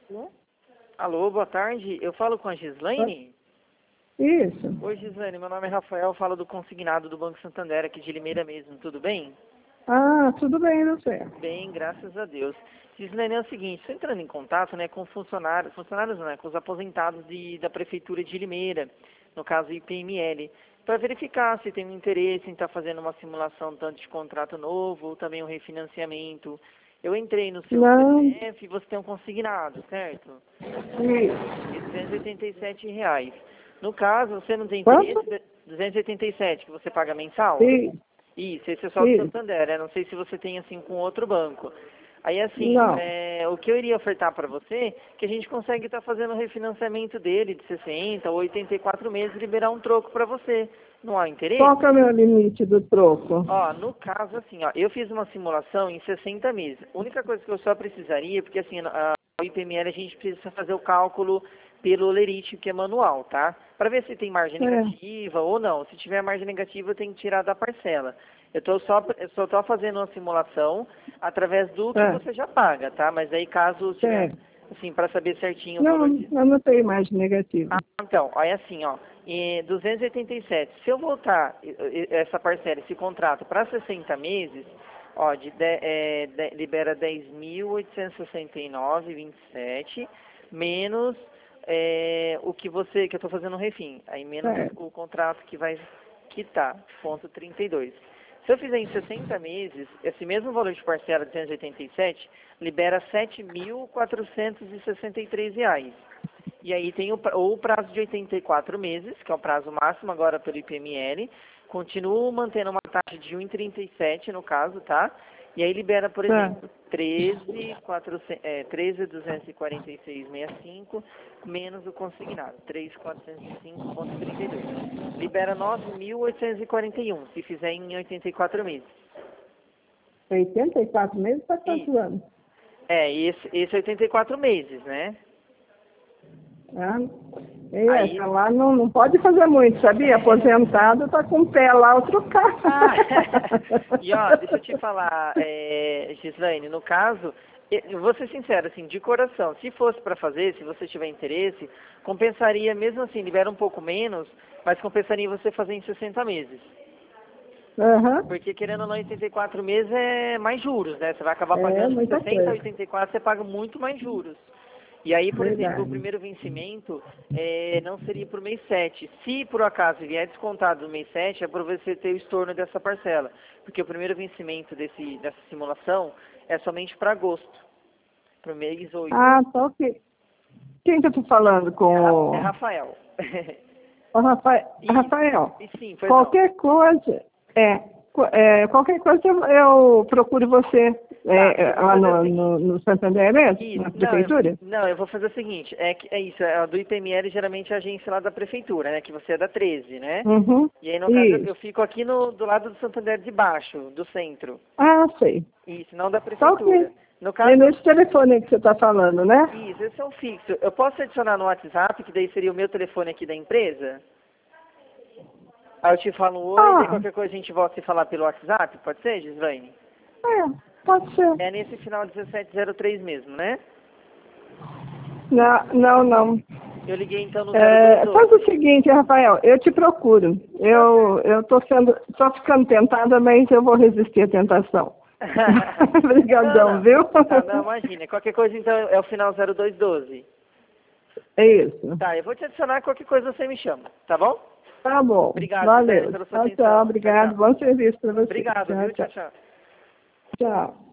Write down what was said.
Alô, boa tarde. Eu falo com a Gislaine? Isso. Oi, Gislaine. Meu nome é Rafael. Eu falo do consignado do Banco Santander, aqui de Limeira mesmo. Tudo bem? Ah, tudo bem, não sei. Bem, graças a Deus. Gislaine, é o seguinte, estou entrando em contato, né, com funcionários não, né, com os aposentados da Prefeitura de Limeira, no caso IPML, para verificar se tem um interesse em estar fazendo uma simulação tanto de contrato novo ou também um refinanciamento. Eu entrei no seu CPF e você tem um consignado, certo? Isso. De R$ 287. No caso, você não tem Quanto? interesse? 287 que você paga mensal? Sim. Isso, esse é só do Santander, né? Não sei se você tem assim com outro banco. Aí assim, Não. o que eu iria ofertar para você, que a gente consegue estar fazendo o refinanciamento dele de 60 ou 84 meses e liberar um troco para você. Não há interesse? Qual que é o meu limite do troco? Ó, no caso assim, ó, eu fiz uma simulação em 60 meses. A única coisa que eu só precisaria, porque assim, o IPML a gente precisa fazer o cálculo pelo Olerite, que é manual, tá? Para ver se tem margem negativa ou não. Se tiver margem negativa, eu tenho que tirar da parcela. Eu só tô fazendo uma simulação através do que você já paga, tá? Mas aí caso tiver, assim, para saber certinho o Não, valor. eu não tenho margem negativa. Então, olha assim, ó, 287. Se eu voltar essa parcela, esse contrato para 60 meses, ó, libera 10.869,27 menos o que eu estou fazendo no refim, aí menos o contrato que vai quitar, ponto 32. Se eu fizer em 60 meses, esse mesmo valor de parcela de 287 libera R$ 7.463. E aí tem o prazo de 84 meses, que é o prazo máximo agora pelo IPML. Continuo mantendo uma taxa de 1,37 no caso, tá? E aí libera, por exemplo, 13.246,65 menos o consignado, 3.405,32. Libera 9.841, se fizer em 84 meses. 84 meses para quantos anos? Esse 84 meses, né? Aí, lá não pode fazer muito, sabia? Aposentado está com o pé lá, outro carro. E ó, deixa eu te falar, Gislaine, no caso, eu vou ser sincero, assim, de coração, se fosse para fazer, se você tiver interesse, compensaria, mesmo assim, libera um pouco menos, mas compensaria você fazer em 60 meses. Porque, querendo ou não, 84 meses é mais juros, né? Você vai acabar pagando de 60 a 84, você paga muito mais juros. E aí, por exemplo, o primeiro vencimento não seria para o mês 7. Se por acaso vier descontado no mês 7, é para você ter o estorno dessa parcela. Porque o primeiro vencimento dessa simulação é somente para agosto, para o mês 8. Ah, tá ok. Quem que eu estou falando com? É Rafael. Rafael, Sim, qualquer coisa, eu procuro você lá no Santander mesmo, na prefeitura? Não, eu vou fazer o seguinte, é do IPML, geralmente é a agência lá da prefeitura, né, que você é da 13, né? E aí, no caso, eu fico aqui do lado do Santander de baixo, do centro. Ah, sei. Isso, não da prefeitura. No caso, é nesse telefone que você está falando, né? Isso, esse é o fixo. Eu posso adicionar no WhatsApp, que daí seria o meu telefone aqui da empresa? Aí eu te falo oi, daí qualquer coisa a gente volta a se falar pelo WhatsApp, pode ser, Gislaine? Pode ser. É nesse final 1703 mesmo, né? Não. Eu liguei então no 022. Faz o seguinte, Rafael, eu te procuro. Eu tô ficando tentada, mas eu vou resistir à tentação. Obrigadão, viu? Não, imagina. Qualquer coisa então é o final 0212. É isso. Tá, eu vou te adicionar, qualquer coisa você me chama, tá bom? Tá bom. Obrigado, valeu. Pela sua atenção. Tchau, obrigado. Bom serviço para você. Obrigado, viu? Tchau. Tchau.